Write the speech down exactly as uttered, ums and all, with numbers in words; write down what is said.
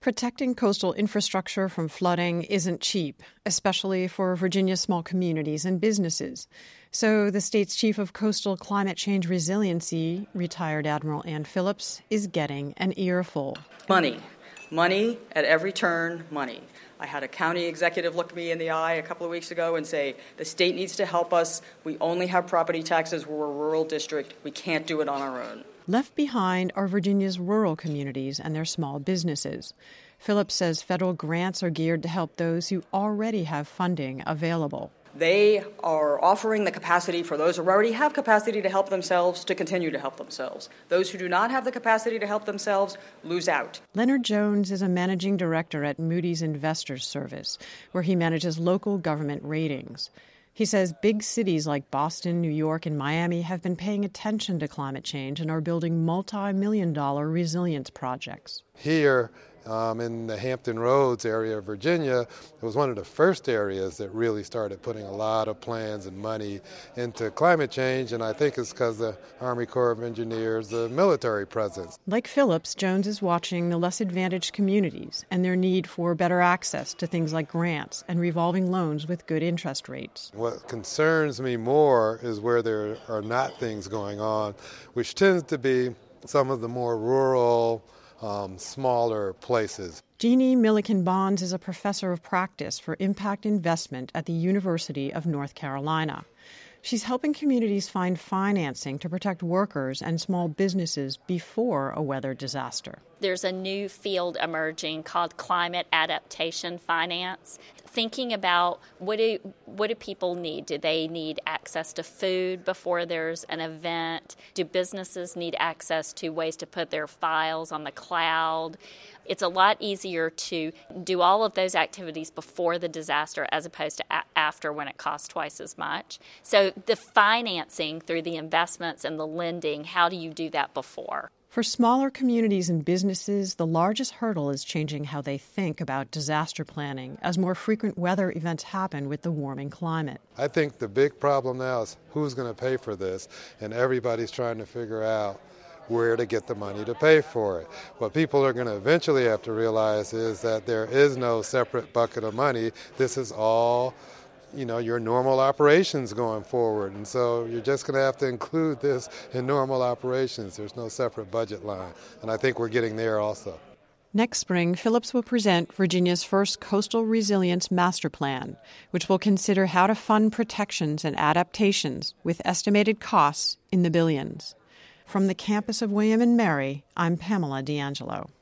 Protecting coastal infrastructure from flooding isn't cheap, especially for Virginia's small communities and businesses. So the state's chief of coastal climate change resiliency, retired Admiral Ann Phillips, is getting an earful. Money. Money at every turn, money. I had a county executive look me in the eye a couple of weeks ago and say, the state needs to help us. We only have property taxes. We're a rural district. We can't do it on our own. Left behind are Virginia's rural communities and their small businesses. Phillips says federal grants are geared to help those who already have funding available. They are offering the capacity for those who already have capacity to help themselves to continue to help themselves. Those who do not have the capacity to help themselves lose out. Leonard Jones is a managing director at Moody's Investors Service, where he manages local government ratings. He says big cities like Boston, New York, and Miami have been paying attention to climate change and are building multi-million dollar resilience projects. Here um, in the Hampton Roads area of Virginia, it was one of the first areas that really started putting a lot of plans and money into climate change, and I think it's because the Army Corps of Engineers, the military presence. Like Phillips, Jones is watching the less advantaged communities and their need for better access to things like grants and revolving loans with good interest rates. What concerns me more is where there are not things going on, which tends to be some of the more rural, um, smaller places. Jeannie Milliken Bonds is a professor of practice for impact investment at the University of North Carolina. She's helping communities find financing to protect workers and small businesses before a weather disaster. There's a new field emerging called climate adaptation finance, thinking about what do what do people need? Do they need access to food before there's an event? Do businesses need access to ways to put their files on the cloud? It's a lot easier to do all of those activities before the disaster as opposed to a- after when it costs twice as much. So the financing through the investments and the lending, how do you do that before? For smaller communities and businesses, the largest hurdle is changing how they think about disaster planning as more frequent weather events happen with the warming climate. I think the big problem now is who's going to pay for this, and everybody's trying to figure out where to get the money to pay for it. What people are going to eventually have to realize is that there is no separate bucket of money. This is all, you know, your normal operations going forward. And so you're just going to have to include this in normal operations. There's no separate budget line. And I think we're getting there also. Next spring, Phillips will present Virginia's first Coastal Resilience Master Plan, which will consider how to fund protections and adaptations with estimated costs in the billions. From the campus of William and Mary, I'm Pamela D'Angelo.